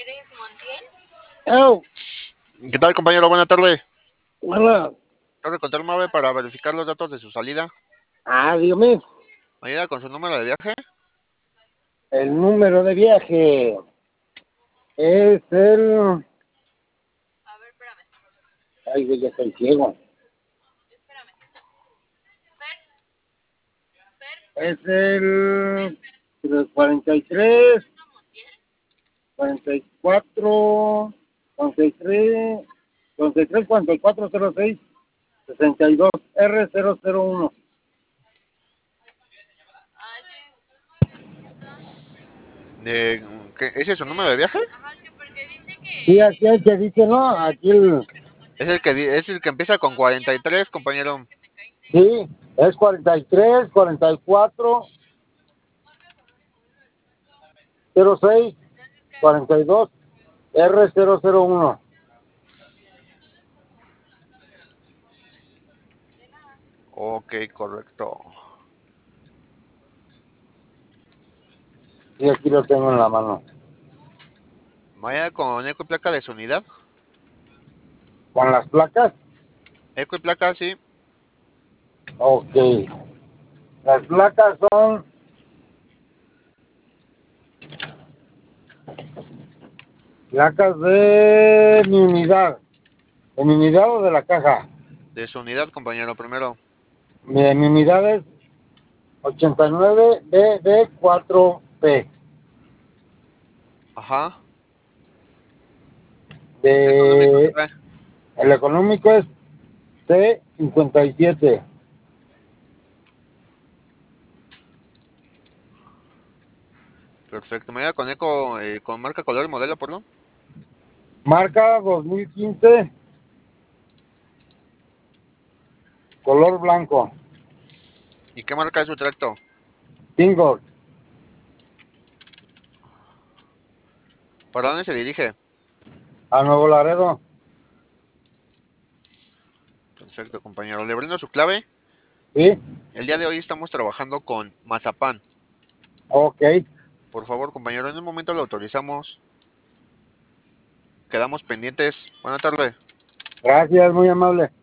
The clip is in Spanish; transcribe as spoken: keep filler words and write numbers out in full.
Oh, ¿Qué tal, compañero? Buena tarde. bueno, Quiero contar un ave para verificar los datos de su salida. ah, dígame, Mañana con su número de viaje. el número de viaje es el... Ay, güey, ya estoy ciego. Es el cuarenta y tres, cuarenta y cuatro, cuarenta y tres, cuarenta y tres, cuarenta y cuatro, cero seis, sesenta y dos, R cero cero uno. De, ¿qué? ¿Ese es su número de viaje? Sí, aquí el que dice, ¿no? Aquí el... Es el que di- es el que empieza con cuarenta y tres, compañero. Sí, es cuarenta y tres, cuarenta y cuatro, cero seis, cuarenta y dos, R cero cero uno. Ok, correcto. Sí, aquí lo tengo en la mano. Mañana con eco y placa de su unidad. ¿Con las placas? Eco y placa, sí. Ok. Las placas son placas de mi unidad. ¿De mi unidad o de la caja? De su unidad, compañero, primero. Mi, mi unidad es ochenta y nueve B B cuatro P. Ajá. ¿Qué económico De, trae? el económico es C cincuenta y siete. Perfecto. Mañana con eco, eh, con marca, color y modelo, perdón. Marca dos mil quince, color blanco. ¿Y qué marca es su tracto? Tingo, ¿Para dónde se dirige? a Nuevo Laredo. Perfecto, compañero. Le brindo su clave. ¿Sí? El día de hoy estamos trabajando con Mazapán. Ok. Por favor, compañero, en un momento lo autorizamos. Quedamos pendientes. Buena tarde. Gracias, muy amable.